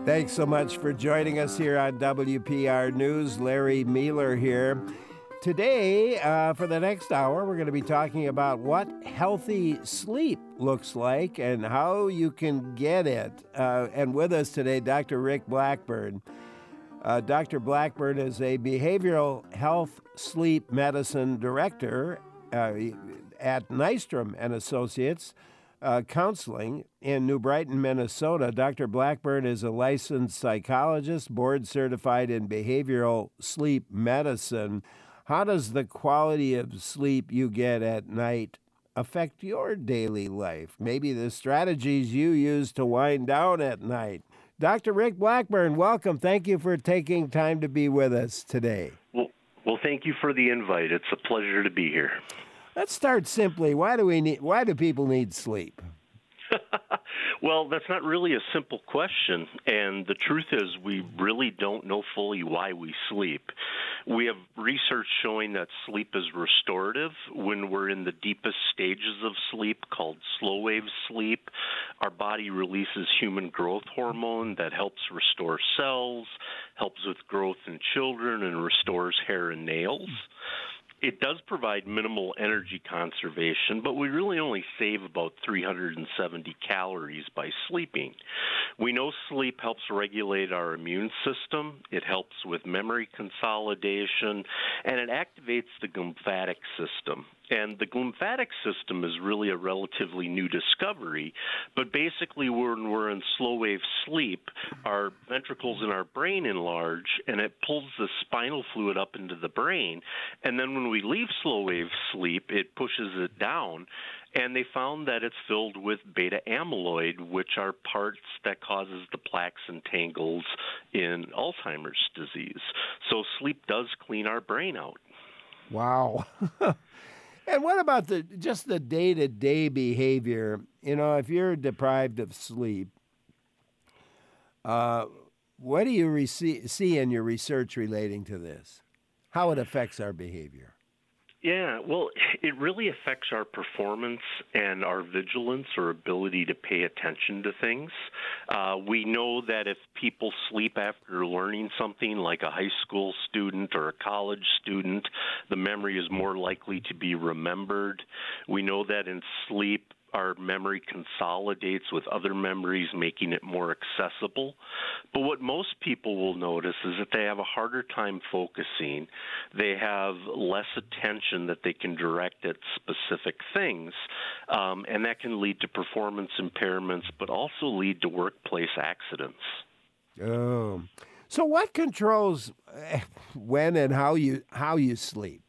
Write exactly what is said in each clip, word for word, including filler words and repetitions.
Thanks so much for joining us here on W P R News. Larry Mueller here. Today, uh, for the next hour, we're going to be talking about what healthy sleep looks like and how you can get it. Uh, and with us today, Doctor Rick Blackburn. Uh, Doctor Blackburn is a behavioral health sleep medicine director uh, at Nystrom and Associates uh, Counseling in New Brighton, Minnesota. Doctor Blackburn is a licensed psychologist, board certified in behavioral sleep medicine. How does the quality of sleep you get at night affect your daily life? Maybe the strategies you use to wind down at night. Doctor Rick Blackburn, welcome. Thank you for taking time to be with us today. Well, well, thank you for the invite. It's a pleasure to be here. Let's start simply. Why do we need? Why do people need sleep? Well, that's not really a simple question, and the truth is we really don't know fully why we sleep. We have research showing that sleep is restorative when we're in the deepest stages of sleep, called slow-wave sleep. Our body releases human growth hormone that helps restore cells, helps with growth in children, and restores hair and nails. It does provide minimal energy conservation, but we really only save about three hundred seventy calories by sleeping. We know sleep helps regulate our immune system, it helps with memory consolidation, and it activates the glymphatic system. And the glymphatic system is really a relatively new discovery, but basically when we're in slow-wave sleep, our ventricles in our brain enlarge, and it pulls the spinal fluid up into the brain. And then when we leave slow-wave sleep, it pushes it down, and they found that it's filled with beta amyloid, which are parts that causes the plaques and tangles in Alzheimer's disease. So sleep does clean our brain out. Wow. And what about the just the day-to-day behavior? You know, if you're deprived of sleep, uh, what do you rece- see in your research relating to this? How it affects our behavior? Yeah, well, it really affects our performance and our vigilance or ability to pay attention to things. Uh, we know that if people sleep after learning something, like a high school student or a college student, the memory is more likely to be remembered. We know that in sleep, our memory consolidates with other memories, making it more accessible. But what most people will notice is that they have a harder time focusing. They have less attention that they can direct at specific things, um, and that can lead to performance impairments, but also lead to workplace accidents. Oh, so what controls when and how you how you sleep?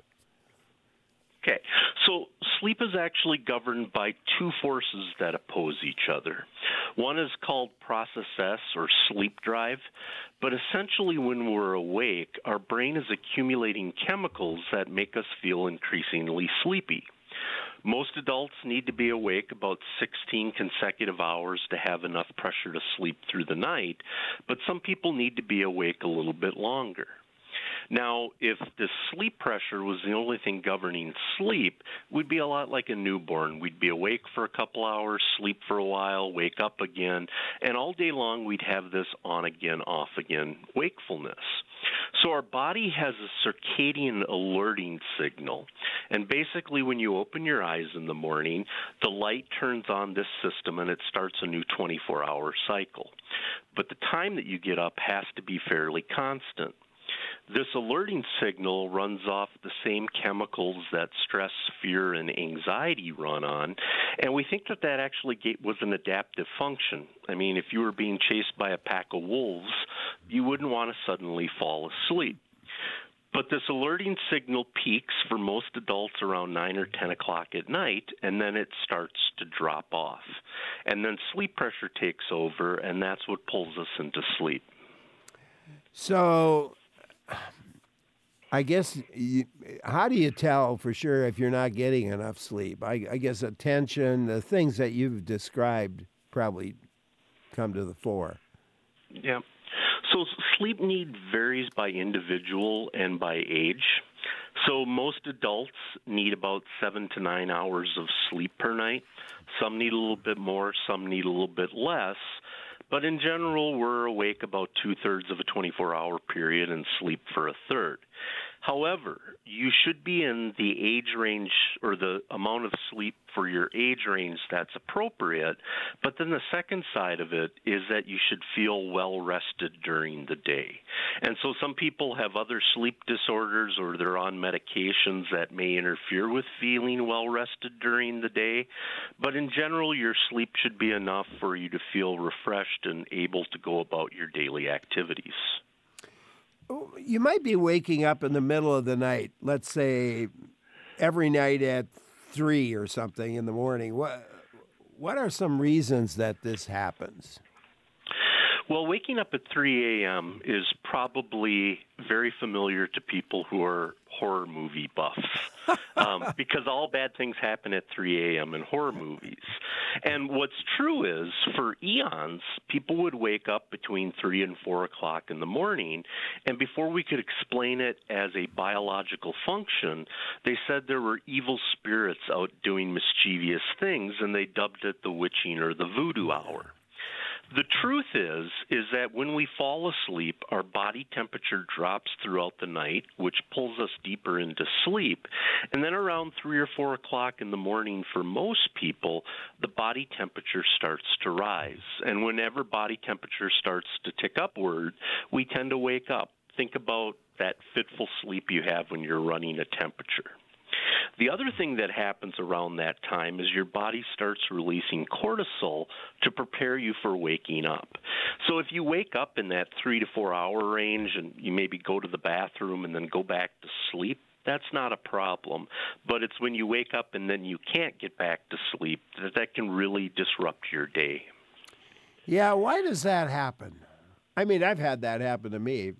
Okay, so sleep is actually governed by two forces that oppose each other. One is called process S, or sleep drive, but essentially when we're awake, our brain is accumulating chemicals that make us feel increasingly sleepy. Most adults need to be awake about sixteen consecutive hours to have enough pressure to sleep through the night, but some people need to be awake a little bit longer. Now, if the sleep pressure was the only thing governing sleep, we'd be a lot like a newborn. We'd be awake for a couple hours, sleep for a while, wake up again, and all day long we'd have this on-again, off-again wakefulness. So our body has a circadian alerting signal, and basically when you open your eyes in the morning, the light turns on this system and it starts a new twenty-four hour cycle. But the time that you get up has to be fairly constant. This alerting signal runs off the same chemicals that stress, fear, and anxiety run on, and we think that that actually was an adaptive function. I mean, if you were being chased by a pack of wolves, you wouldn't want to suddenly fall asleep. But this alerting signal peaks for most adults around nine or ten o'clock at night, and then it starts to drop off. And then sleep pressure takes over, and that's what pulls us into sleep. So I guess, you, how do you tell for sure if you're not getting enough sleep? I, I guess attention, the things that you've described probably come to the fore. Yeah. So sleep need varies by individual and by age. So most adults need about seven to nine hours of sleep per night. Some need a little bit more, some need a little bit less. But in general, we're awake about two-thirds of a twenty-four hour period and sleep for a third. However, you should be in the age range or the amount of sleep for your age range that's appropriate. But then the second side of it is that you should feel well rested during the day. And so some people have other sleep disorders or they're on medications that may interfere with feeling well rested during the day. But in general, your sleep should be enough for you to feel refreshed and able to go about your daily activities. You might be waking up in the middle of the night, let's say every night at three or something in the morning. What, what are some reasons that this happens? Well, waking up at three a.m. is probably very familiar to people who are horror movie buffs um, because all bad things happen at three a.m. in horror movies. And what's true is, for eons, people would wake up between three and four o'clock in the morning, and before we could explain it as a biological function, they said there were evil spirits out doing mischievous things, and they dubbed it the witching or the voodoo hour. The truth is, is that when we fall asleep, our body temperature drops throughout the night, which pulls us deeper into sleep. And then around three or four o'clock in the morning, for most people, the body temperature starts to rise. And whenever body temperature starts to tick upward, we tend to wake up. Think about that fitful sleep you have when you're running a temperature. The other thing that happens around that time is your body starts releasing cortisol to prepare you for waking up. So if you wake up in that three to four hour range and you maybe go to the bathroom and then go back to sleep, that's not a problem. But it's when you wake up and then you can't get back to sleep that that can really disrupt your day. Yeah, why does that happen? I mean, I've had that happen to me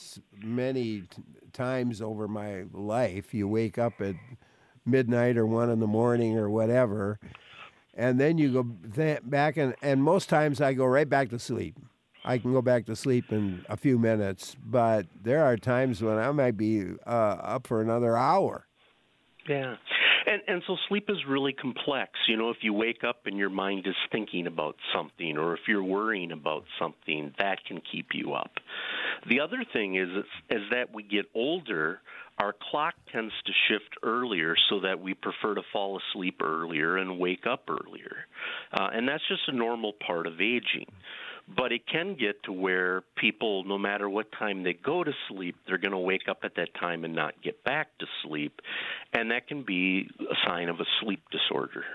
many t- times over my life. You wake up at midnight or one in the morning or whatever, and then you go th- back, and, and most times I go right back to sleep. I can go back to sleep in a few minutes, but there are times when I might be uh, up for another hour. Yeah. And and so sleep is really complex. You know, if you wake up and your mind is thinking about something, or if you're worrying about something, that can keep you up. The other thing is, is that we get older, our clock tends to shift earlier so that we prefer to fall asleep earlier and wake up earlier. Uh, and that's just a normal part of aging. But it can get to where people, no matter what time they go to sleep, they're going to wake up at that time and not get back to sleep. And that can be a sign of a sleep disorder.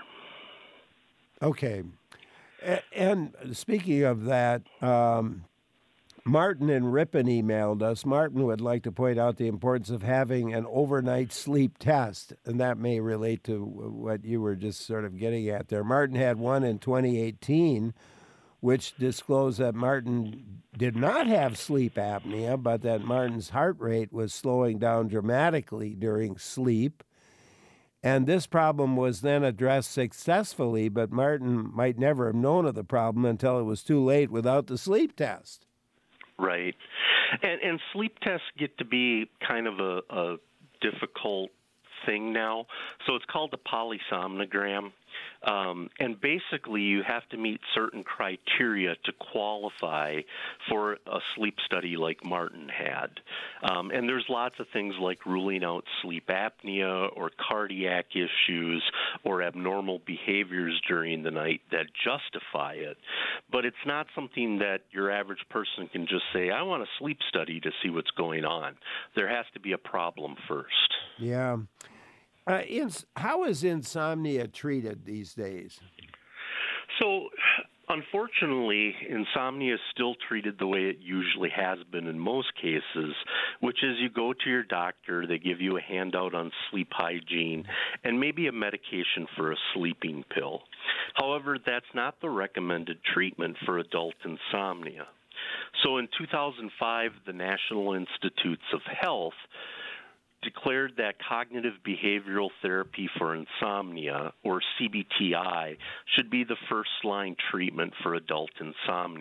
Okay. And speaking of that, um, Martin in Ripon emailed us. Martin would like to point out the importance of having an overnight sleep test, and that may relate to what you were just sort of getting at there. Martin had one in twenty eighteen, which disclosed that Martin did not have sleep apnea, but that Martin's heart rate was slowing down dramatically during sleep. And this problem was then addressed successfully, but Martin might never have known of the problem until it was too late without the sleep test. Right. And, and sleep tests get to be kind of a, a difficult thing now. So it's called the polysomnogram. Um, and basically, you have to meet certain criteria to qualify for a sleep study like Martin had. Um, and there's lots of things like ruling out sleep apnea or cardiac issues or abnormal behaviors during the night that justify it. But it's not something that your average person can just say, I want a sleep study to see what's going on. There has to be a problem first. Yeah. Uh, ins- how is insomnia treated these days? So, unfortunately, insomnia is still treated the way it usually has been in most cases, which is you go to your doctor, they give you a handout on sleep hygiene, and maybe a medication for a sleeping pill. However, that's not the recommended treatment for adult insomnia. So in two thousand five, the National Institutes of Health declared that cognitive behavioral therapy for insomnia, or C B T I, should be the first-line treatment for adult insomnia.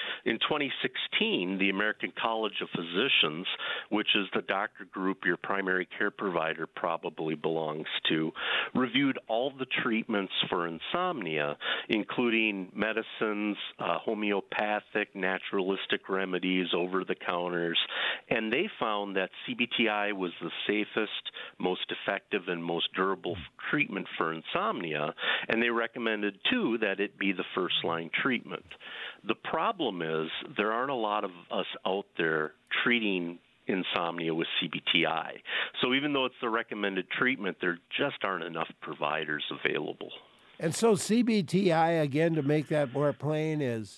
In twenty sixteen, the American College of Physicians, which is the doctor group your primary care provider probably belongs to, reviewed all the treatments for insomnia, including medicines, uh, homeopathic, naturalistic remedies, over-the-counters, and they found that C B T I was the safest, most effective, and most durable treatment for insomnia, and they recommended, too, that it be the first-line treatment. The problem is there aren't a lot of us out there treating insomnia with C B T I. So even though it's the recommended treatment, there just aren't enough providers available. And so C B T I, again, to make that more plain, is?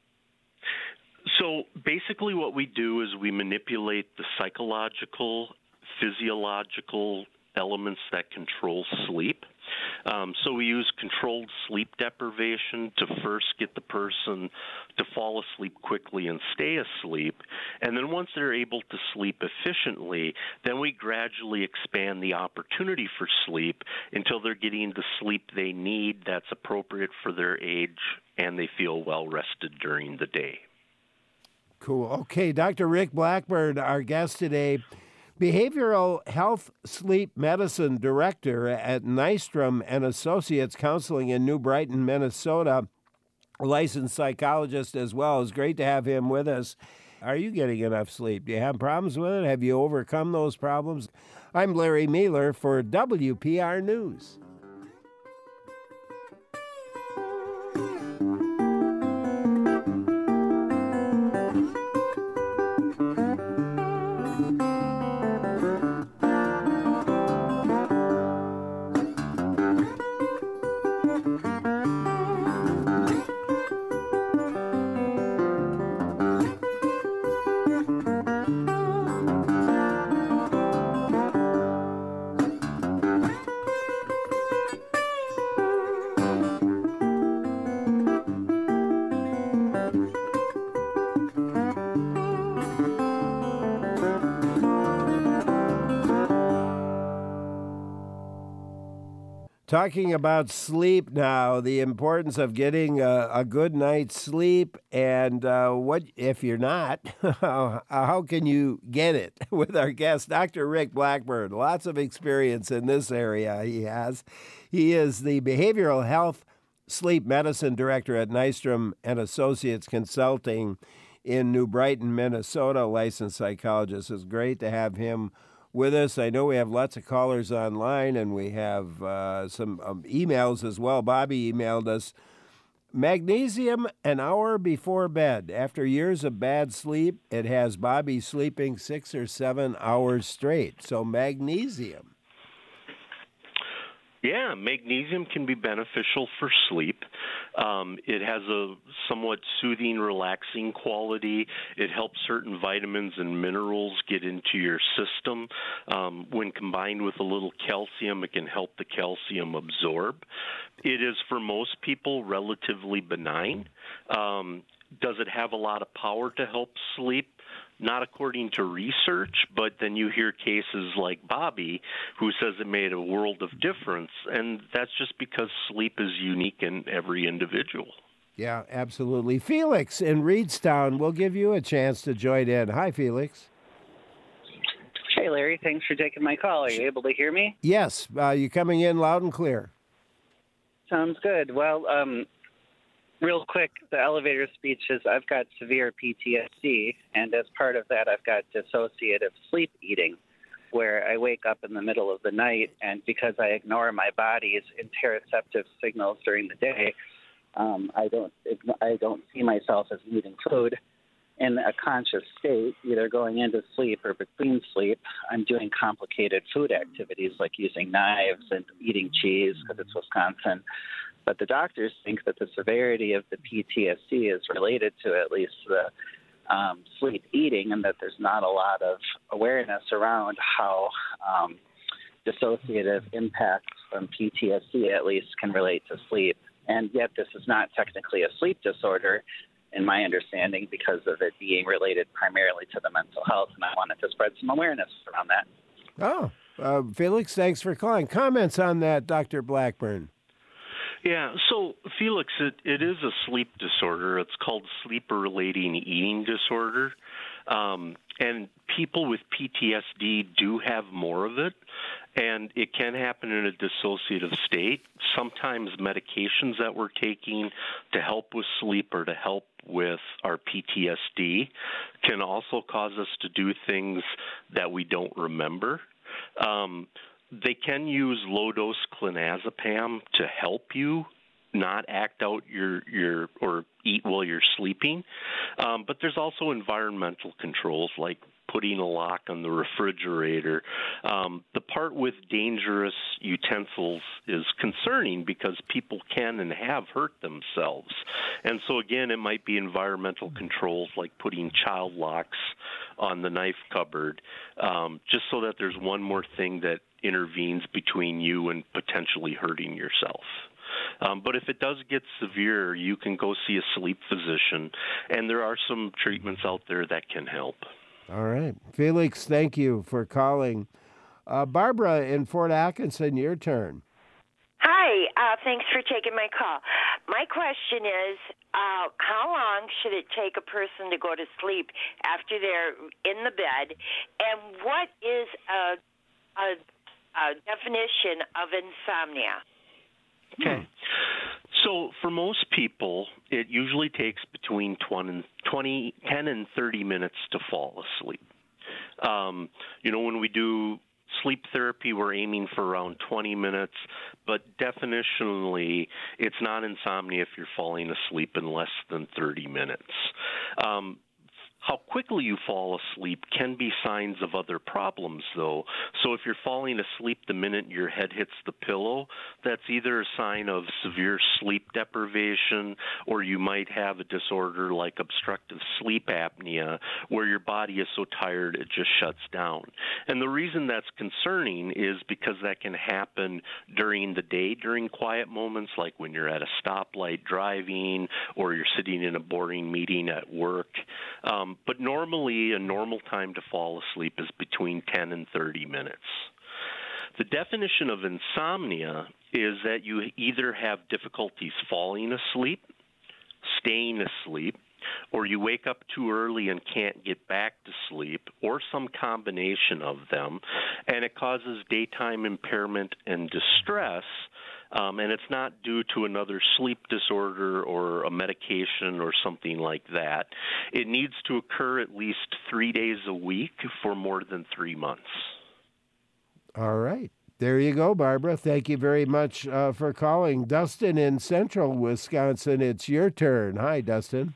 So basically what we do is we manipulate the psychological, physiological elements that control sleep. Um, so we use controlled sleep deprivation to first get the person to fall asleep quickly and stay asleep. And then once they're able to sleep efficiently, then we gradually expand the opportunity for sleep until they're getting the sleep they need that's appropriate for their age and they feel well rested during the day. Cool. Okay, Doctor Rick Blackburn, our guest today, Behavioral Health Sleep Medicine Director at Nystrom and Associates Counseling in New Brighton, Minnesota, a licensed psychologist as well. It's great to have him with us. Are you getting enough sleep? Do you have problems with it? Have you overcome those problems? I'm Larry Mealer for W P R News. Talking about sleep now, the importance of getting a, a good night's sleep, and uh, what if you're not, how can you get it? With our guest, Doctor Rick Blackburn. Lots of experience in this area he has. He is the Behavioral Health Sleep Medicine Director at Nystrom and Associates Consulting in New Brighton, Minnesota, licensed psychologist. It's great to have him with us. I know we have lots of callers online, and we have uh, some um, emails as well. Bobby emailed us, magnesium an hour before bed. After years of bad sleep, it has Bobby sleeping six or seven hours straight. So magnesium. Yeah, magnesium can be beneficial for sleep. Um, it has a somewhat soothing, relaxing quality. It helps certain vitamins and minerals get into your system. Um, when combined with a little calcium, it can help the calcium absorb. It is, for most people, relatively benign. Um, does it have a lot of power to help sleep? Not according to research, but then you hear cases like Bobby, who says it made a world of difference, and that's just because sleep is unique in every individual. Yeah, absolutely. Felix in Reedstown, we'll give you a chance to join in. Hi, Felix. Hey, Larry. Thanks for taking my call. Are you able to hear me? Yes. Uh, you coming in loud and clear. Sounds good. Well, um, real quick, the elevator speech is I've got severe P T S D, and as part of that, I've got dissociative sleep eating, where I wake up in the middle of the night, and because I ignore my body's interoceptive signals during the day, um, I don't I don't see myself as eating food. In a conscious state, either going into sleep or between sleep, I'm doing complicated food activities like using knives and eating cheese because it's Wisconsin. But the doctors think that the severity of the P T S D is related to at least the um, sleep eating, and that there's not a lot of awareness around how um, dissociative impacts from P T S D at least can relate to sleep. And yet this is not technically a sleep disorder, in my understanding, because of it being related primarily to the mental health, and I wanted to spread some awareness around that. Oh, uh, Felix, thanks for calling. Comments on that, Doctor Blackburn? Yeah, so Felix, it, it is a sleep disorder. It's called sleep-relating eating disorder. Um, and people with P T S D do have more of it, and it can happen in a dissociative state. Sometimes medications that we're taking to help with sleep or to help with our P T S D can also cause us to do things that we don't remember. Um, they can use low-dose clonazepam to help you not act out your your or eat while you're sleeping. Um, but there's also environmental controls like putting a lock on the refrigerator. Um, the part with dangerous utensils is concerning because people can and have hurt themselves. And so, again, it might be environmental controls like putting child locks on the knife cupboard, um, just so that there's one more thing that intervenes between you and potentially hurting yourself. Um, but if it does get severe, you can go see a sleep physician, and there are some treatments out there that can help. All right. Felix, thank you for calling. Uh, Barbara in Fort Atkinson, your turn. Hi. Uh, thanks for taking my call. My question is, uh, how long should it take a person to go to sleep after they're in the bed, and what is a, a, a definition of insomnia? Okay. So for most people, it usually takes between twenty, ten and thirty minutes to fall asleep. Um, you know, when we do sleep therapy, we're aiming for around twenty minutes, but definitionally, it's not insomnia if you're falling asleep in less than thirty minutes. Um, How quickly you fall asleep can be signs of other problems, though. So if you're falling asleep the minute your head hits the pillow, that's either a sign of severe sleep deprivation, or you might have a disorder like obstructive sleep apnea, where your body is so tired it just shuts down. And the reason that's concerning is because that can happen during the day, during quiet moments, like when you're at a stoplight driving, or you're sitting in a boring meeting at work. Um, But normally, a normal time to fall asleep is between ten and thirty minutes. The definition of insomnia is that you either have difficulties falling asleep, staying asleep, or you wake up too early and can't get back to sleep, or some combination of them, and it causes daytime impairment and distress. Um, and it's not due to another sleep disorder or a medication or something like that. It needs to occur at least three days a week for more than three months. All right. There you go, Barbara. Thank you very much uh, for calling. Dustin in central Wisconsin, it's your turn. Hi, Dustin.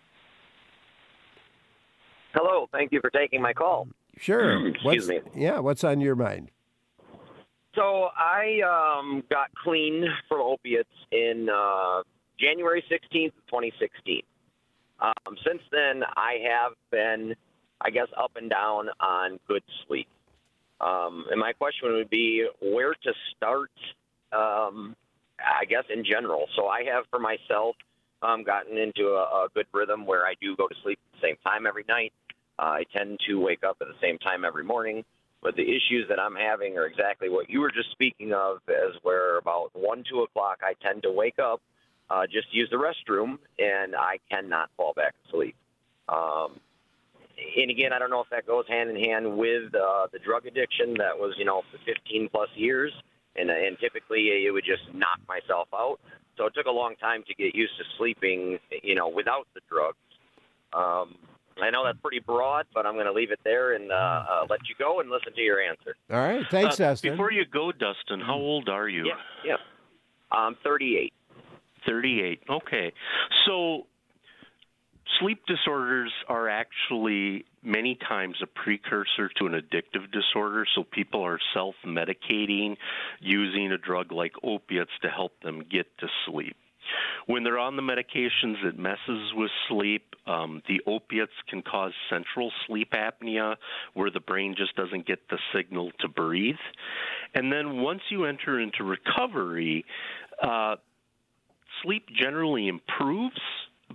Hello. Thank you for taking my call. Sure. Excuse what's, me. Yeah, what's on your mind? So I um, got clean from opiates in uh, January sixteenth, twenty sixteen. Um, since then, I have been, I guess, up and down on good sleep. Um, and my question would be where to start, um, I guess, in general. So I have, for myself, um, gotten into a, a good rhythm where I do go to sleep at the same time every night. Uh, I tend to wake up at the same time every morning. But the issues that I'm having are exactly what you were just speaking of, as where about one, two o'clock I tend to wake up, uh, just use the restroom, and I cannot fall back asleep. Um, and again, I don't know if that goes hand in hand with uh, the drug addiction that was, you know, for fifteen plus years, and, and typically it would just knock myself out. So it took a long time to get used to sleeping, you know, without the drugs. Um, I know that's pretty broad, but I'm going to leave it there and uh, uh, let you go and listen to your answer. All right. Thanks, uh, Dustin. Before you go, Dustin, how old are you? Yeah, yeah. I'm thirty-eight. thirty-eight. Okay. So sleep disorders are actually many times a precursor to an addictive disorder, so people are self-medicating using a drug like opiates to help them get to sleep. When they're on the medications, it messes with sleep. Um, the opiates can cause central sleep apnea, where the brain just doesn't get the signal to breathe. And then once you enter into recovery, uh, sleep generally improves,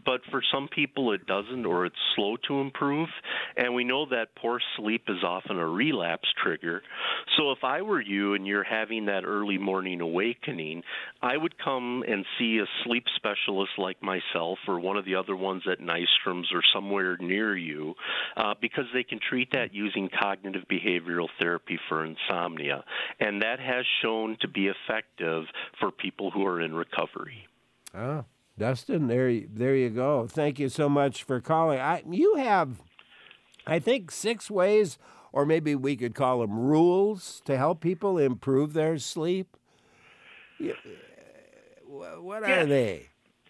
but for some people it doesn't, or it's slow to improve. And we know that poor sleep is often a relapse trigger. So if I were you and you're having that early morning awakening, I would come and see a sleep specialist like myself or one of the other ones at Nystrom's or somewhere near you, uh, because they can treat that using cognitive behavioral therapy for insomnia. And that has shown to be effective for people who are in recovery. Oh, Dustin, there, you- there you go. Thank you so much for calling. I, you have, I think, six ways, or maybe we could call them rules, to help people improve their sleep. Yeah, uh, What are Yeah. they?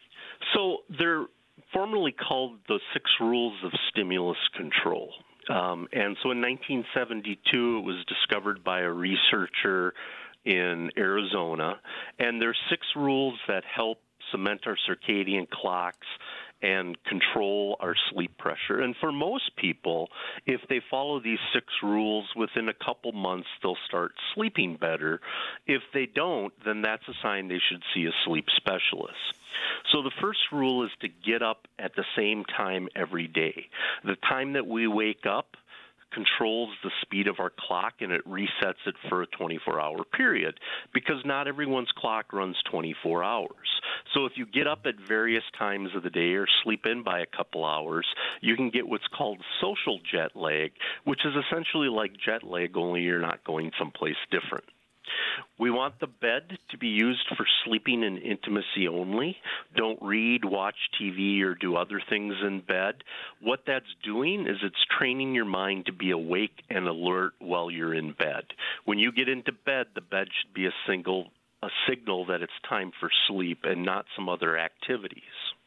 So they're formerly called the Six Rules of Stimulus Control. Um, and so in nineteen seventy-two, it was discovered by a researcher in Arizona. And there's six rules that help cement our circadian clocks and control our sleep pressure. And for most people, if they follow these six rules, within a couple months, they'll start sleeping better. If they don't, then that's a sign they should see a sleep specialist. So the first rule is to get up at the same time every day. The time that we wake up controls the speed of our clock, and it resets it for a twenty-four hour period, because not everyone's clock runs twenty-four hours. So if you get up at various times of the day or sleep in by a couple hours, you can get what's called social jet lag, which is essentially like jet lag, only you're not going someplace different. We want the bed to be used for sleeping and intimacy only. Don't read, watch T V, or do other things in bed. What that's doing is it's training your mind to be awake and alert while you're in bed. When you get into bed, the bed should be a single a signal that it's time for sleep and not some other activities.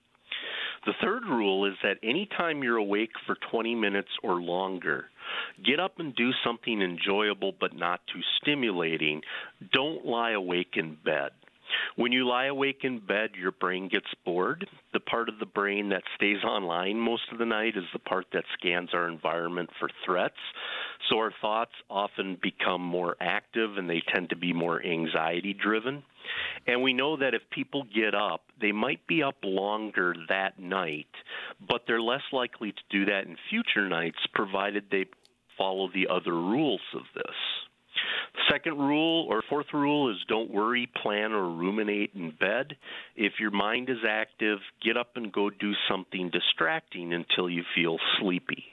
The third rule is that anytime you're awake for twenty minutes or longer, get up and do something enjoyable but not too stimulating. Don't lie awake in bed. When you lie awake in bed, your brain gets bored. The part of the brain that stays online most of the night is the part that scans our environment for threats. So our thoughts often become more active, and they tend to be more anxiety-driven. And we know that if people get up, they might be up longer that night, but they're less likely to do that in future nights, provided they follow the other rules of this. Second rule, or fourth rule, is don't worry, plan, or ruminate in bed. If your mind is active, get up and go do something distracting until you feel sleepy.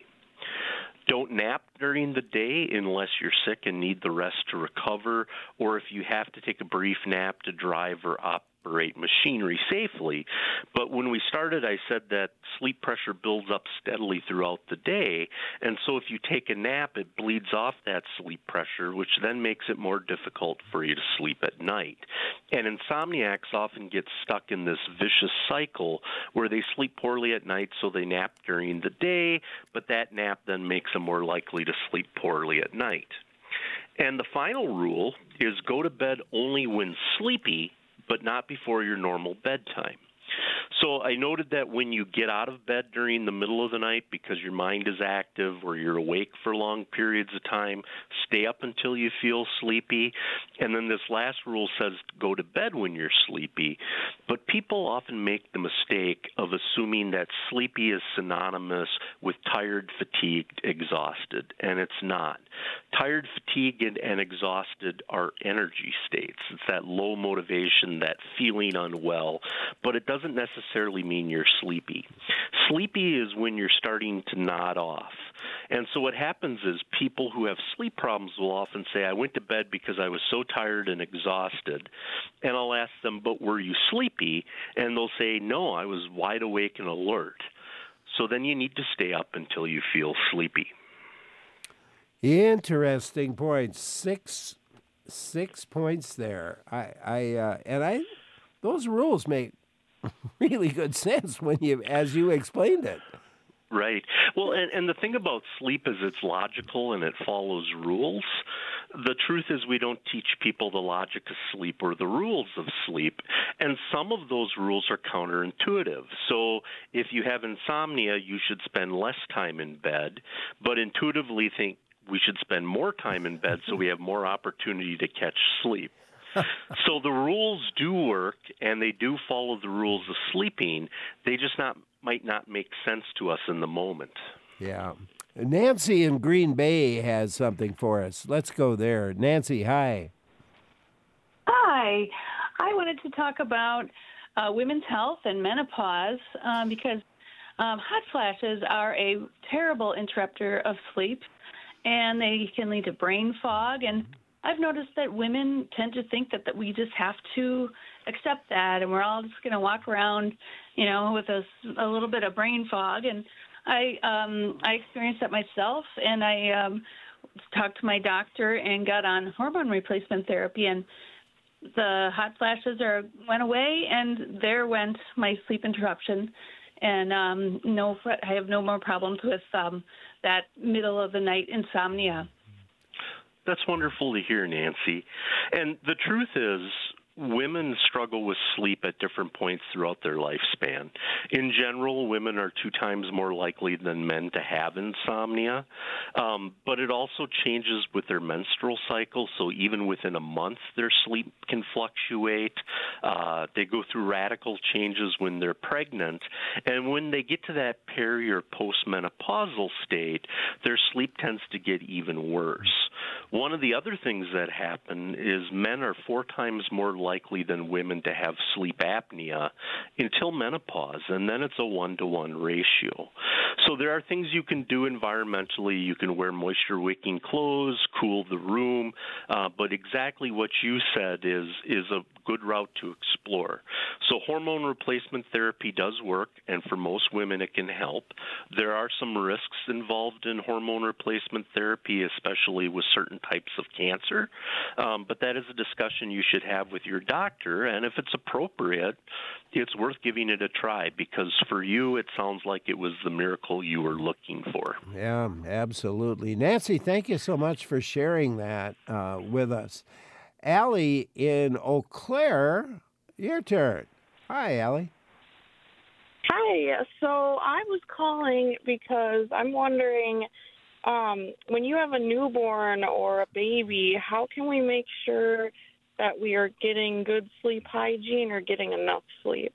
Don't nap during the day unless you're sick and need the rest to recover, or if you have to take a brief nap to drive or operate machinery safely. But when we started, I said that sleep pressure builds up steadily throughout the day, and so if you take a nap, it bleeds off that sleep pressure, which then makes it more difficult for you to sleep at night. And insomniacs often get stuck in this vicious cycle where they sleep poorly at night, so they nap during the day, but that nap then makes them more likely to sleep poorly at night. And the final rule is go to bed only when sleepy, but not before your normal bedtime. So I noted that when you get out of bed during the middle of the night because your mind is active or you're awake for long periods of time, stay up until you feel sleepy. And then this last rule says go to bed when you're sleepy. But people often make the mistake of assuming that sleepy is synonymous with tired, fatigued, exhausted, and it's not. Tired, fatigued, and, and exhausted are energy states. It's that low motivation, that feeling unwell, but it doesn't necessarily mean you're sleepy. Sleepy is when you're starting to nod off. And so what happens is people who have sleep problems will often say, I went to bed because I was so tired and exhausted. And I'll ask them, but were you sleepy? And they'll say, no, I was wide awake and alert. So then you need to stay up until you feel sleepy. Interesting points. Six, six points there. I, I, uh, and I, those rules make really good sense when you, as you explained it. Right. Well, and, and the thing about sleep is it's logical and it follows rules. The truth is we don't teach people the logic of sleep or the rules of sleep, and some of those rules are counterintuitive. So if you have insomnia, you should spend less time in bed, but intuitively think we should spend more time in bed so we have more opportunity to catch sleep. So the rules do work, and they do follow the rules of sleeping. They just not might not make sense to us in the moment. Yeah. Nancy in Green Bay has something for us. Let's go there. Nancy, hi. Hi. I wanted to talk about uh, women's health and menopause um, because um, hot flashes are a terrible interrupter of sleep, and they can lead to brain fog. And I've noticed that women tend to think that, that we just have to accept that, and we're all just going to walk around, you know, with a, a little bit of brain fog. And I um, I experienced that myself, and I um, talked to my doctor and got on hormone replacement therapy, and the hot flashes are went away, and there went my sleep interruption, and um, no, I have no more problems with um, that middle of the night insomnia. That's wonderful to hear, Nancy. And the truth is, women struggle with sleep at different points throughout their lifespan. In general, women are two times more likely than men to have insomnia, um, but it also changes with their menstrual cycle. So even within a month, their sleep can fluctuate. Uh, they go through radical changes when they're pregnant. And when they get to that peri or postmenopausal state, their sleep tends to get even worse. One of the other things that happen is men are four times more likely than women to have sleep apnea until menopause, and then it's a one-to-one ratio. So there are things you can do environmentally. You can wear moisture-wicking clothes, cool the room, uh, but exactly what you said is is a good route to explore. So hormone replacement therapy does work, and for most women it can help. There are some risks involved in hormone replacement therapy, especially with certain types of cancer, um, but that is a discussion you should have with your doctor, and if it's appropriate, it's worth giving it a try, because for you it sounds like it was the miracle you were looking for. Yeah, absolutely. Nancy, thank you so much for sharing that uh, with us. Allie in Eau Claire, your turn. Hi, Allie. Hi. So I was calling because I'm wondering, um, when you have a newborn or a baby, how can we make sure that we are getting good sleep hygiene or getting enough sleep?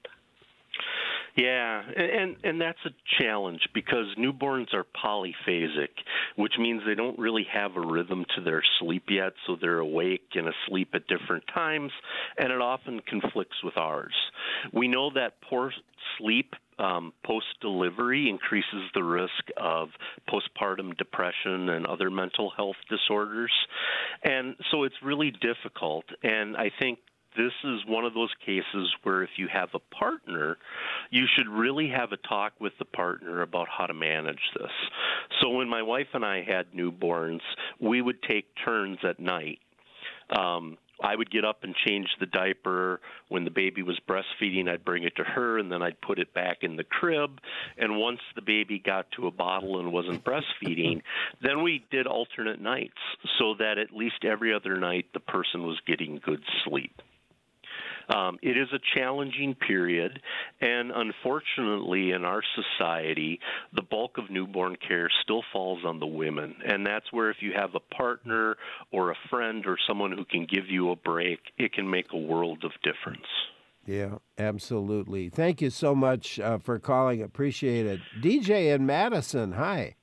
Yeah, and and that's a challenge because newborns are polyphasic, which means they don't really have a rhythm to their sleep yet, so they're awake and asleep at different times, and it often conflicts with ours. We know that poor sleep um, post-delivery increases the risk of postpartum depression and other mental health disorders, and so it's really difficult, and I think this is one of those cases where if you have a partner, you should really have a talk with the partner about how to manage this. So when my wife and I had newborns, we would take turns at night. Um, I would get up and change the diaper. When the baby was breastfeeding, I'd bring it to her, and then I'd put it back in the crib. And once the baby got to a bottle and wasn't breastfeeding, then we did alternate nights so that at least every other night the person was getting good sleep. Um, it is a challenging period, and unfortunately in our society, the bulk of newborn care still falls on the women, and that's where if you have a partner or a friend or someone who can give you a break, it can make a world of difference. Yeah, absolutely. Thank you so much uh, for calling. Appreciate it. D J in Madison, hi.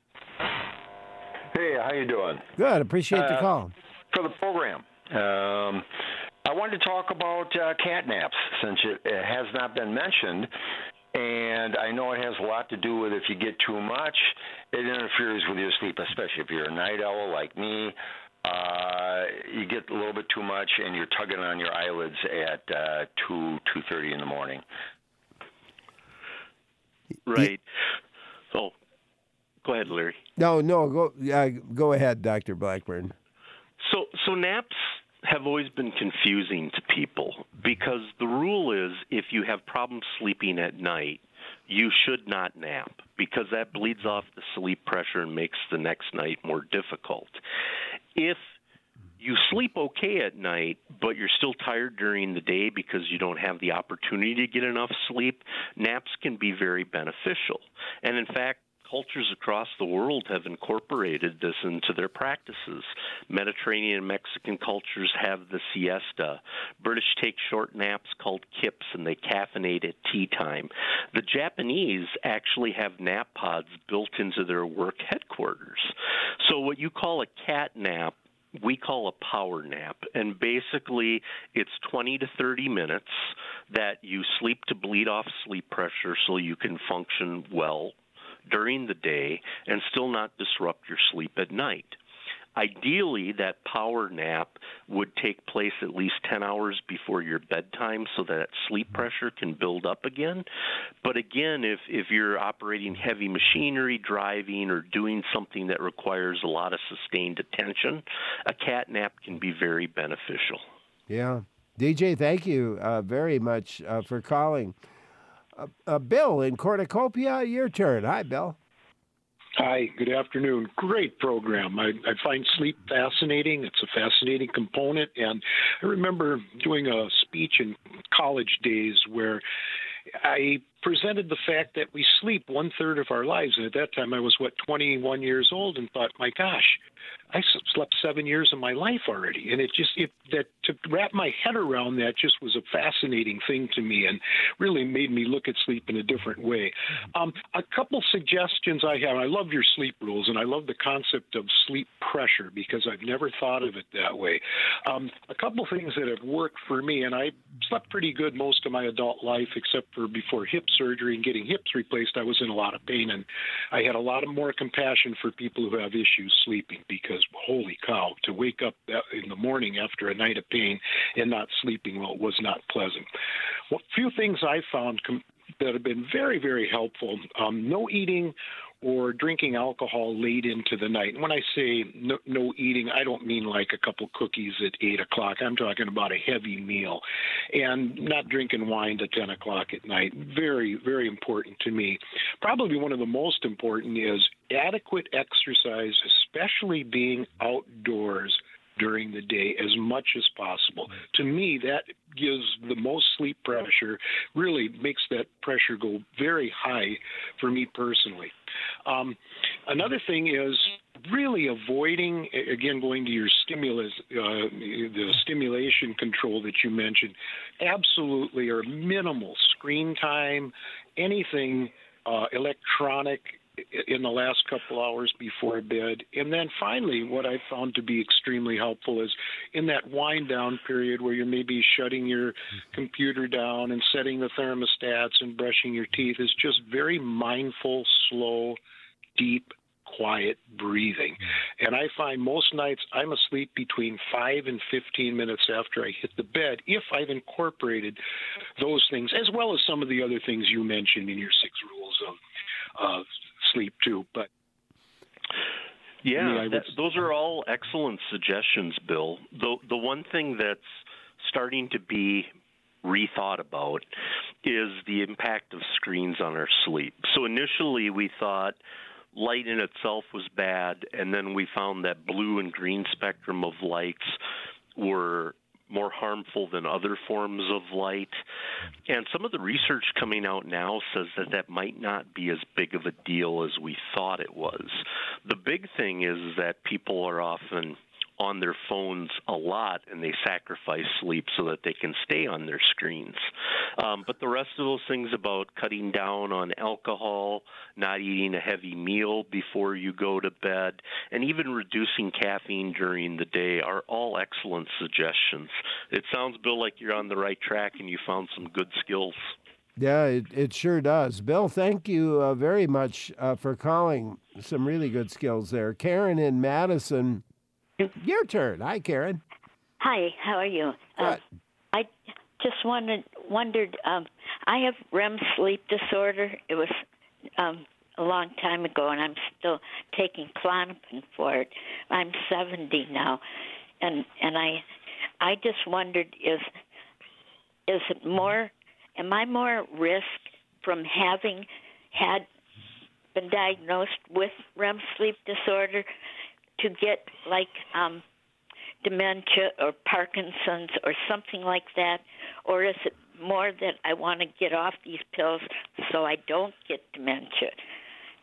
Hey, how you doing? Good. Appreciate uh, the call. For the program. Um, I wanted to talk about uh, cat naps, since it, it has not been mentioned, and I know it has a lot to do with if you get too much, it interferes with your sleep, especially if you're a night owl like me. Uh, you get a little bit too much, and you're tugging on your eyelids at uh, two, two thirty in the morning. Right. Oh, go ahead, Larry. No, no, go uh, go ahead, Doctor Blackburn. So, so naps have always been confusing to people because the rule is if you have problems sleeping at night, you should not nap because that bleeds off the sleep pressure and makes the next night more difficult. If you sleep okay at night, but you're still tired during the day because you don't have the opportunity to get enough sleep, naps can be very beneficial. And in fact, cultures across the world have incorporated this into their practices. Mediterranean and Mexican cultures have the siesta. British take short naps called kips, and they caffeinate at tea time. The Japanese actually have nap pods built into their work headquarters. So what you call a cat nap, we call a power nap, and basically it's twenty to thirty minutes that you sleep to bleed off sleep pressure so you can function well during the day and still not disrupt your sleep at night. Ideally, that power nap would take place at least ten hours before your bedtime so that sleep pressure can build up again. But again, if, if you're operating heavy machinery, driving, or doing something that requires a lot of sustained attention, a cat nap can be very beneficial. Yeah. D J, thank you uh, very much uh, for calling. Uh, uh, Bill in Cornucopia, your turn. Hi, Bill. Hi, good afternoon. Great program. I, I find sleep fascinating. It's a fascinating component. And I remember doing a speech in college days where I presented the fact that we sleep one third of our lives. And at that time, I was, what, twenty-one years old, and thought, my gosh, I slept seven years of my life already. And it just, it, that to wrap my head around that just was a fascinating thing to me and really made me look at sleep in a different way. Um, a couple suggestions I have. I love your sleep rules, and I love the concept of sleep pressure because I've never thought of it that way. Um, a couple things that have worked for me, and I slept pretty good most of my adult life, except for before hip surgery and getting hips replaced. I was in a lot of pain, and I had a lot of more compassion for people who have issues sleeping because, holy cow, to wake up in the morning after a night of pain and not sleeping well was not pleasant. Well, a few things I found com- that have been very, very helpful. Um, no eating or drinking alcohol late into the night. And when I say no, no eating, I don't mean like a couple cookies at eight o'clock. I'm talking about a heavy meal. And not drinking wine to ten o'clock at night. Very, very important to me. Probably one of the most important is adequate exercise, especially being outdoors during the day as much as possible. To me, that gives the most sleep pressure, really makes that pressure go very high for me personally. Um, another thing is really avoiding, again, going to your stimulus, uh, the stimulation control that you mentioned, absolutely or minimal screen time, anything uh, electronic in the last couple hours before bed. And then finally, what I found to be extremely helpful is in that wind down period where you're maybe shutting your computer down and setting the thermostats and brushing your teeth is just very mindful, slow, deep, quiet breathing. And I find most nights I'm asleep between five and fifteen minutes after I hit the bed if I've incorporated those things, as well as some of the other things you mentioned in your six rules of uh, sleep too. But yeah, I mean, that, those are all excellent suggestions, Bill. The the one thing that's starting to be rethought about is the impact of screens on our sleep. So initially we thought light in itself was bad, and then we found that blue and green spectrum of lights were more harmful than other forms of light. And some of the research coming out now says that that might not be as big of a deal as we thought it was. The big thing is that people are often on their phones a lot, and they sacrifice sleep so that they can stay on their screens. Um, but the rest of those things about cutting down on alcohol, not eating a heavy meal before you go to bed, and even reducing caffeine during the day are all excellent suggestions. It sounds, Bill, like you're on the right track and you found some good skills. Yeah, it, it sure does. Bill, thank you uh, very much uh, for calling. Some really good skills there. Karen in Madison, your turn. Hi, Karen. Hi, how are you? Uh, I just wanted, wondered, um, I have R E M sleep disorder. It was um, a long time ago, and I'm still taking Klonopin for it. I'm seventy now, and and I I just wondered, is is it more, am I more at risk from having had been diagnosed with R E M sleep disorder to get like um, dementia or Parkinson's or something like that? Or is it more that I want to get off these pills so I don't get dementia?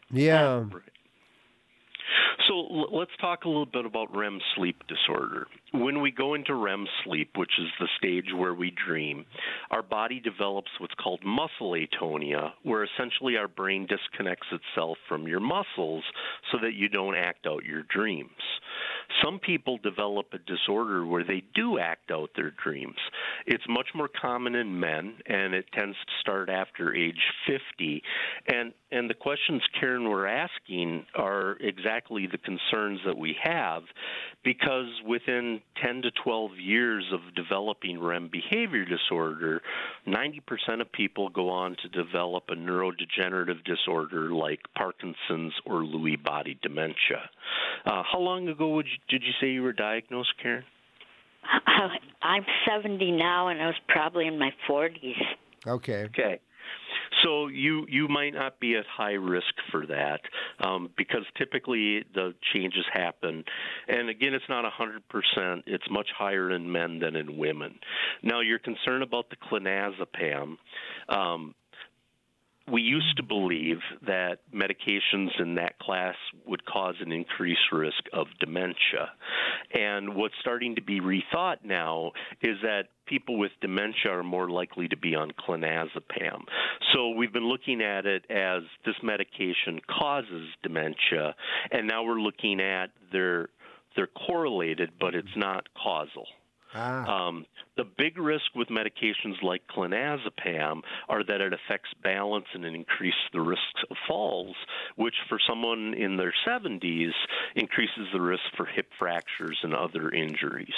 Yeah. Right. So l- let's talk a little bit about R E M sleep disorder. When we go into R E M sleep, which is the stage where we dream, our body develops what's called muscle atonia, where essentially our brain disconnects itself from your muscles so that you don't act out your dreams. Some people develop a disorder where they do act out their dreams. It's much more common in men, and it tends to start after age fifty. And and the questions, Karen, we're asking are exactly the concerns that we have, because within ten to twelve years of developing R E M behavior disorder, ninety percent of people go on to develop a neurodegenerative disorder like Parkinson's or Lewy body dementia. Uh, how long ago would you, did you say you were diagnosed, Karen? I'm seventy now, and I was probably in my forties. Okay. Okay. So you, you might not be at high risk for that um, because typically the changes happen. And again, it's not one hundred percent. It's much higher in men than in women. Now, you're concerned about the clonazepam. Um, we used to believe that medications in that class would cause an increased risk of dementia. And what's starting to be rethought now is that people with dementia are more likely to be on clonazepam. So we've been looking at it as this medication causes dementia, and now we're looking at they're, they're correlated, but it's not causal. Ah. Um, the big risk with medications like clonazepam are that it affects balance and it increases the risks of falls, which for someone in their seventies increases the risk for hip fractures and other injuries.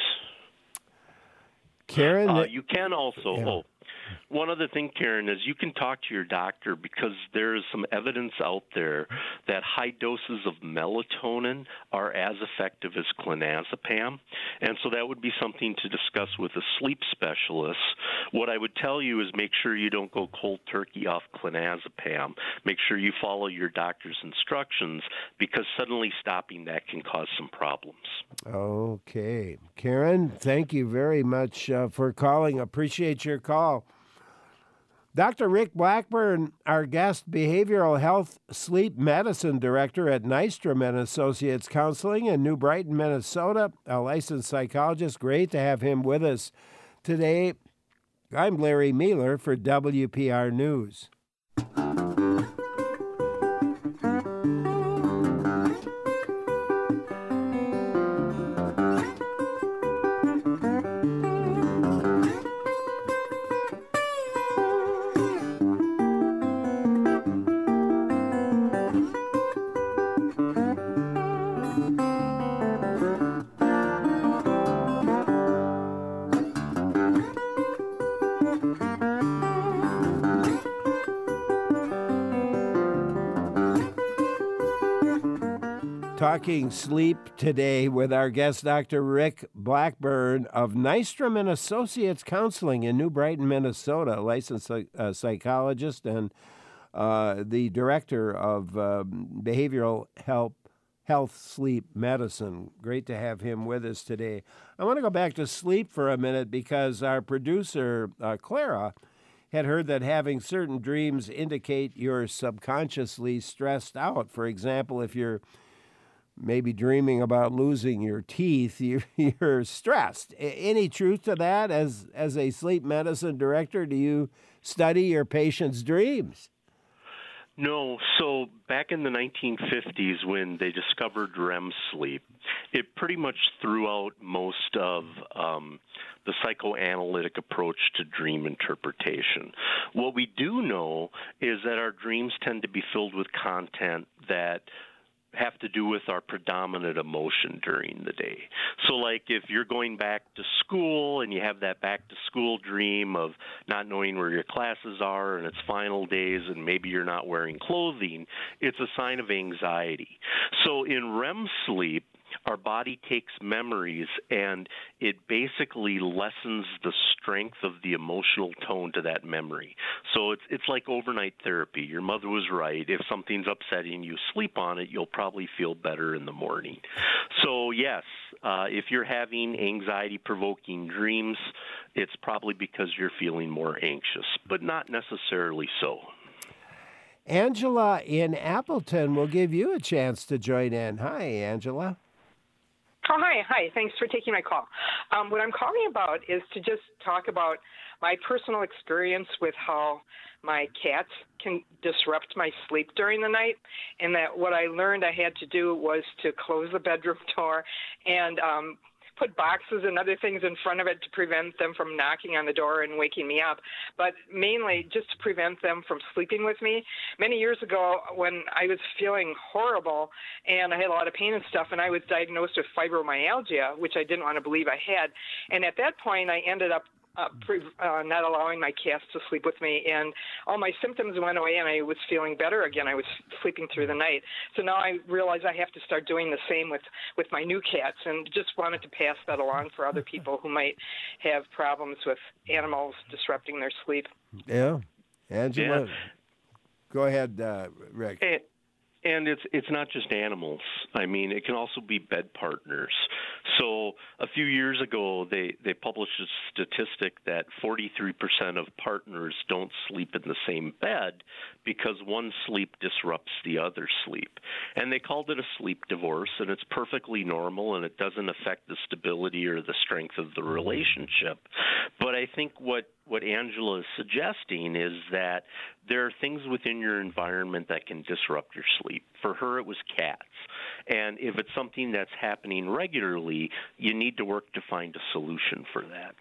Karen? Uh, you can also, yeah. oh, one other thing, Karen, is you can talk to your doctor because there is some evidence out there that high doses of melatonin are as effective as clonazepam. And so that would be something to discuss with a sleep specialist. What I would tell you is make sure you don't go cold turkey off clonazepam. Make sure you follow your doctor's instructions because suddenly stopping that can cause some problems. Okay. Karen, thank you very much uh, for calling. Appreciate your call. Doctor Rick Blackburn, our guest, Behavioral Health Sleep Medicine Director at Nystrom and Associates Counseling in New Brighton, Minnesota, a licensed psychologist. Great to have him with us today. I'm Larry Mueller for W P R News. Talking sleep today with our guest, Doctor Rick Blackburn of Nystrom and Associates Counseling in New Brighton, Minnesota, a licensed uh, psychologist and uh, the director of uh, Behavioral Health, Health Sleep Medicine. Great to have him with us today. I want to go back to sleep for a minute because our producer, uh, Clara, had heard that having certain dreams indicate you're subconsciously stressed out. For example, if you're maybe dreaming about losing your teeth, you're, you're stressed. Any truth to that? As as a sleep medicine director, do you study your patients' dreams? No. So back in the nineteen fifties when they discovered R E M sleep, it pretty much threw out most of um, the psychoanalytic approach to dream interpretation. What we do know is that our dreams tend to be filled with content that have to do with our predominant emotion during the day. So like if you're going back to school and you have that back to school dream of not knowing where your classes are and it's final days and maybe you're not wearing clothing, it's a sign of anxiety. So in R E M sleep, our body takes memories and it basically lessens the strength of the emotional tone to that memory. So it's it's like overnight therapy. Your mother was right. If something's upsetting you, sleep on it, you'll probably feel better in the morning. So yes, uh, if you're having anxiety-provoking dreams, it's probably because you're feeling more anxious, but not necessarily so. Angela in Appleton will give you a chance to join in. Hi, Angela. Oh, hi. Hi. Thanks for taking my call. Um, what I'm calling about is to just talk about my personal experience with how my cats can disrupt my sleep during the night, and that what I learned I had to do was to close the bedroom door and um, put boxes and other things in front of it to prevent them from knocking on the door and waking me up, but mainly just to prevent them from sleeping with me. Many years ago, when I was feeling horrible and I had a lot of pain and stuff, and I was diagnosed with fibromyalgia, which I didn't want to believe I had, and at that point I ended up Uh, pre- uh, not allowing my cats to sleep with me, and all my symptoms went away, and I was feeling better again. I was sleeping through the night. So now I realize I have to start doing the same with, with my new cats, and just wanted to pass that along for other people who might have problems with animals disrupting their sleep. Yeah. Angela, Yeah. go ahead, uh, Rick. And, and it's it's not just animals. I mean, it can also be bed partners. So a few years ago, they, they published a statistic that forty-three percent of partners don't sleep in the same bed because one sleep disrupts the other sleep. And they called it a sleep divorce, and it's perfectly normal, and it doesn't affect the stability or the strength of the relationship. But I think what what Angela is suggesting is that there are things within your environment that can disrupt your sleep. For her, it was cats. And if it's something that's happening regularly, you need to work to find a solution for that.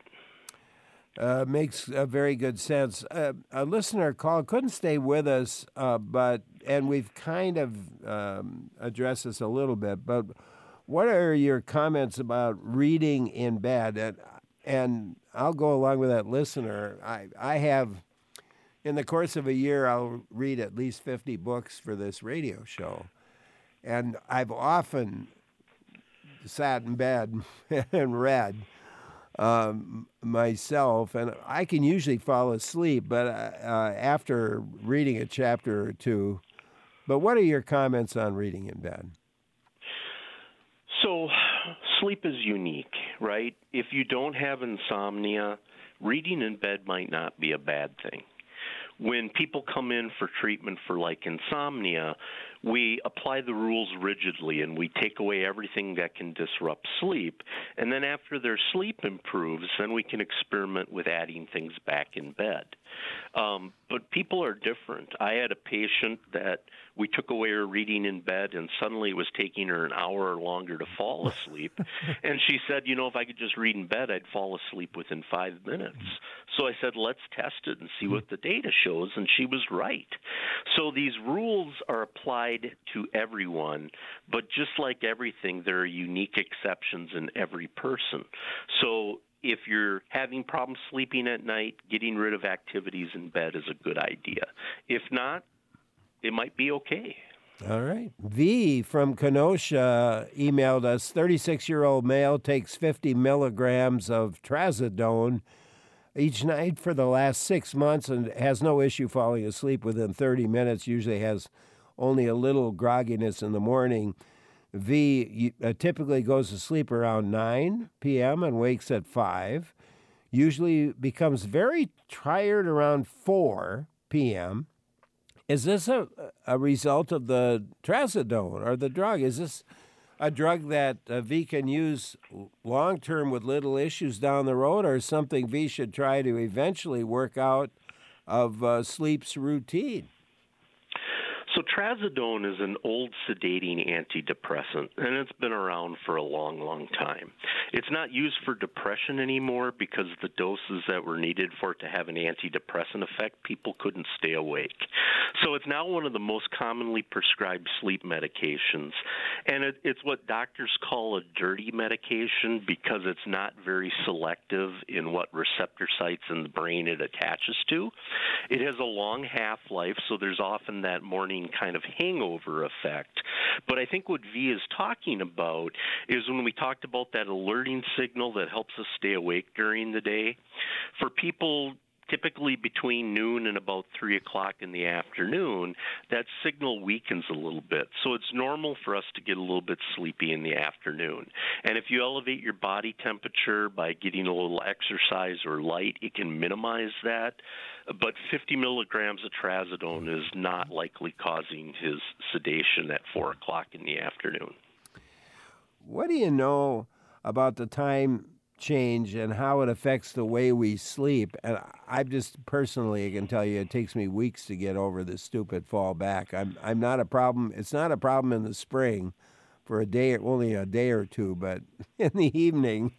Uh, makes a very good sense. Uh, a listener called, couldn't stay with us, uh, but and we've kind of um, addressed this a little bit, but what are your comments about reading in bed? And, and I'll go along with that listener. I, I have, in the course of a year, I'll read at least fifty books for this radio show. And I've often sat in bed and read um, myself, and I can usually fall asleep, but uh, after reading a chapter or two. But what are your comments on reading in bed? So sleep is unique, right? If you don't have insomnia, reading in bed might not be a bad thing. When people come in for treatment for like insomnia, we apply the rules rigidly and we take away everything that can disrupt sleep. And then after their sleep improves, then we can experiment with adding things back in bed. Um, but people are different. I had a patient that we took away her reading in bed, and suddenly it was taking her an hour or longer to fall asleep. And she said, you know, if I could just read in bed, I'd fall asleep within five minutes. So I said, let's test it and see what the data shows, and she was right. So these rules are applied to everyone, but just like everything, there are unique exceptions in every person. So if you're having problems sleeping at night, getting rid of activities in bed is a good idea. If not, it might be okay. All right. V from Kenosha emailed us, thirty-six-year-old male takes fifty milligrams of trazodone each night for the last six months and has no issue falling asleep within thirty minutes, usually has only a little grogginess in the morning. V uh, typically goes to sleep around nine p.m. and wakes at five, usually becomes very tired around four p.m. Is this a, a result of the trazodone or the drug? Is this a drug that uh, V can use long-term with little issues down the road, or something V should try to eventually work out of uh, sleep's routine? So trazodone is an old sedating antidepressant, and it's been around for a long, long time. It's not used for depression anymore because the doses that were needed for it to have an antidepressant effect, people couldn't stay awake. So it's now one of the most commonly prescribed sleep medications, and it, it's what doctors call a dirty medication because it's not very selective in what receptor sites in the brain it attaches to. It has a long half-life, so there's often that morning kind of hangover effect. But I think what V is talking about is when we talked about that alerting signal that helps us stay awake during the day, for people typically between noon and about three o'clock in the afternoon, that signal weakens a little bit. So it's normal for us to get a little bit sleepy in the afternoon. And if you elevate your body temperature by getting a little exercise or light, it can minimize that. But fifty milligrams of trazodone is not likely causing his sedation at four o'clock in the afternoon. What do you know about the time change and how it affects the way we sleep? And I just personally, I can tell you, it takes me weeks to get over this stupid fall back. I'm I'm not a problem. It's not a problem in the spring for a day, only a day or two, but in the evening,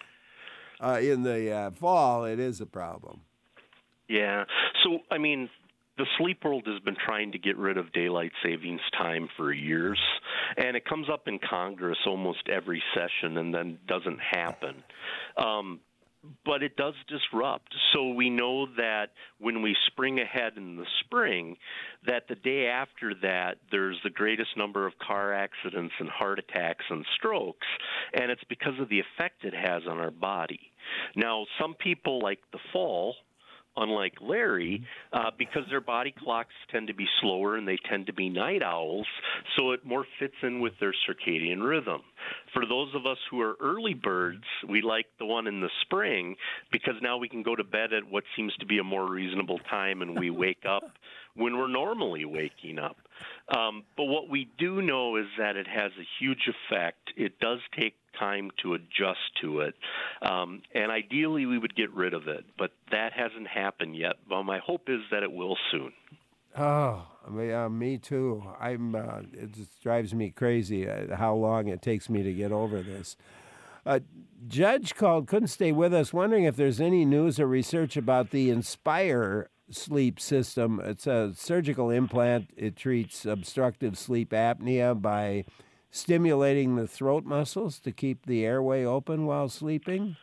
uh, in the uh, fall, it is a problem. Yeah. So, I mean, the sleep world has been trying to get rid of daylight savings time for years, and it comes up in Congress almost every session and then doesn't happen. Um, but it does disrupt. So we know that when we spring ahead in the spring, that the day after that, there's the greatest number of car accidents and heart attacks and strokes, and it's because of the effect it has on our body. Now, some people like the fall, unlike Larry, uh, because their body clocks tend to be slower and they tend to be night owls, so it more fits in with their circadian rhythm. For those of us who are early birds, we like the one in the spring because now we can go to bed at what seems to be a more reasonable time and we wake up when we're normally waking up. Um, but what we do know is that it has a huge effect. It does take time to adjust to it. Um, and ideally, we would get rid of it. But that hasn't happened yet. But my hope is that it will soon. Oh, I mean, uh, me too. I'm. Uh, it just drives me crazy uh, how long it takes me to get over this. A judge called, couldn't stay with us, wondering if there's any news or research about the Inspire sleep system. It's a surgical implant. It treats obstructive sleep apnea by stimulating the throat muscles to keep the airway open while sleeping.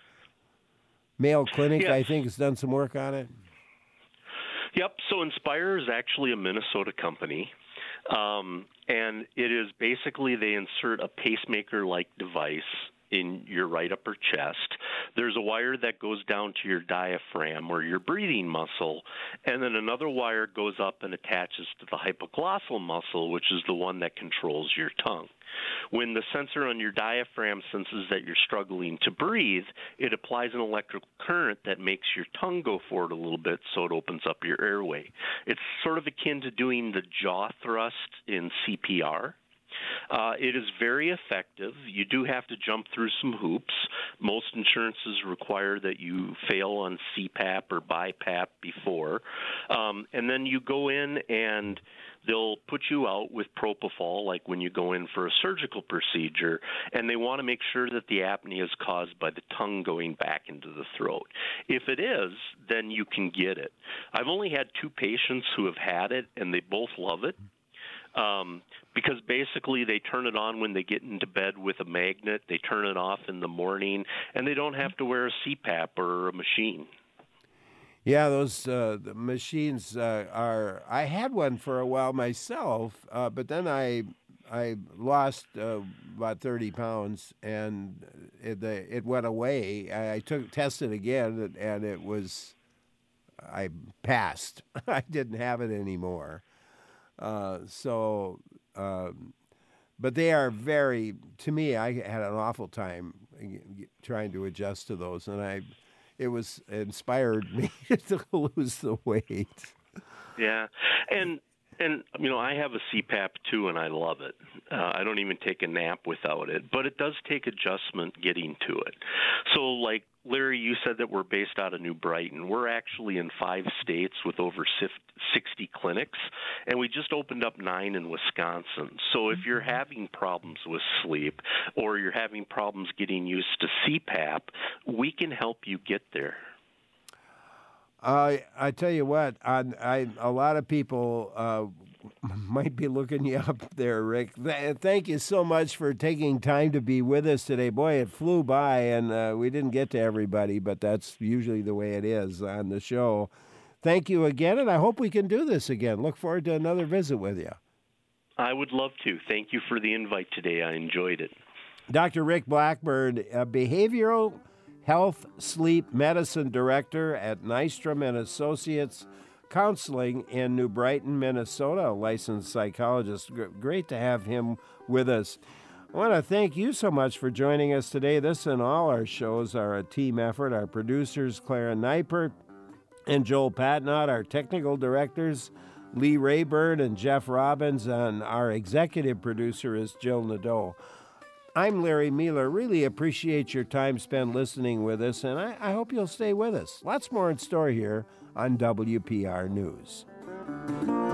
Mayo Clinic, yes. I think, has done some work on it. Yep. So Inspire is actually a Minnesota company. Um, and it is basically they insert a pacemaker-like device in your right upper chest. There's a wire that goes down to your diaphragm or your breathing muscle, and then another wire goes up and attaches to the hypoglossal muscle, which is the one that controls your tongue. When the sensor on your diaphragm senses that you're struggling to breathe, it applies an electrical current that makes your tongue go forward a little bit so it opens up your airway. It's sort of akin to doing the jaw thrust in C P R. Uh, it is very effective. You do have to jump through some hoops. Most insurances require that you fail on C PAP or BiPAP before. Um, and then you go in and they'll put you out with propofol, like when you go in for a surgical procedure, and they want to make sure that the apnea is caused by the tongue going back into the throat. If it is, then you can get it. I've only had two patients who have had it, and they both love it. Um, because basically they turn it on when they get into bed with a magnet, they turn it off in the morning, and they don't have to wear a C PAP or a machine. Yeah, those uh, the machines uh, are. I had one for a while myself, uh, but then I I lost uh, about thirty pounds, and it it went away. I, I took tested again, and it was I passed. I didn't have it anymore. Uh, so, um, but they are very, to me, I had an awful time trying to adjust to those, and I, it was inspired me to lose the weight. Yeah, and and you know I have a C PAP too, and I love it. Uh, I don't even take a nap without it, but it does take adjustment getting to it. So, like Larry, you said that we're based out of New Brighton. We're actually in five states with over sixty clinics, and we just opened up nine in Wisconsin. So if you're having problems with sleep or you're having problems getting used to C PAP, we can help you get there. Uh, I tell you what, I, I, a lot of people uh, might be looking you up there, Rick. Th- thank you so much for taking time to be with us today. Boy, it flew by, and uh, we didn't get to everybody, but that's usually the way it is on the show. Thank you again, and I hope we can do this again. Look forward to another visit with you. I would love to. Thank you for the invite today. I enjoyed it. Doctor Rick Blackburn, a behavioral Health Sleep Medicine Director at Nystrom and Associates Counseling in New Brighton, Minnesota, a licensed psychologist. Great to have him with us. I want to thank you so much for joining us today. This and all our shows are a team effort. Our producers, Clara Neipert and Joel Patnott, our technical directors, Lee Rayburn and Jeff Robbins, and our executive producer is Jill Nadeau. I'm Larry Mueller. Really appreciate your time spent listening with us, and I, I hope you'll stay with us. Lots more in store here on W P R News.